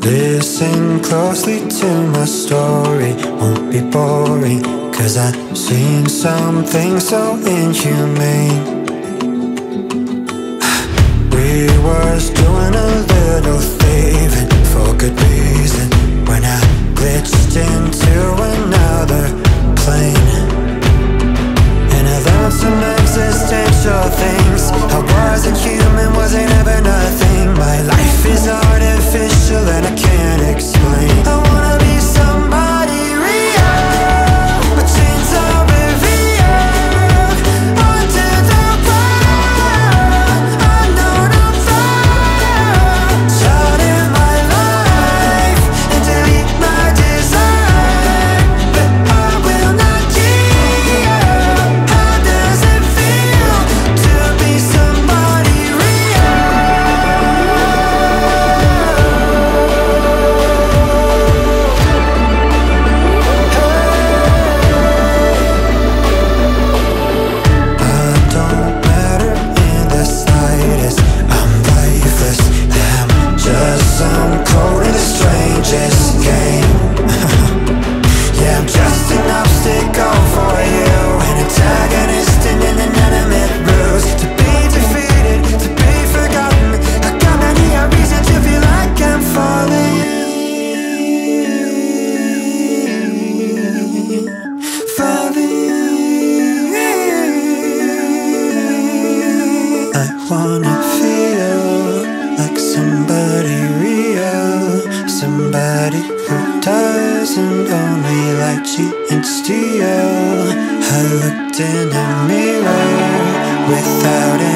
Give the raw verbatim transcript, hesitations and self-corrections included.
Listen closely to my story, won't be boring, 'cause I've seen something so inhumane. We was doing a little thieving for good reason when I glitched into another plane. And I learned some existential things. I wasn't human, wasn't ever nothing. My life is artificial and I can't explain. I wanna be somebody real, but chains are revealed. Onto the ground, unknown I'm found. Charting my life and delete my desire, but I will not give up. How does it feel to be somebody real? I don't matter in the slightest. I'm lifeless. I'm just some code in the strangest game. Yeah, I'm just an obstacle for you, an antagonist in an inanimate ruse. To be defeated, to be forgotten. I got many a reason to feel like I'm falling. I wanna feel like somebody real, somebody who doesn't only like cheat and steal. I looked in a mirror without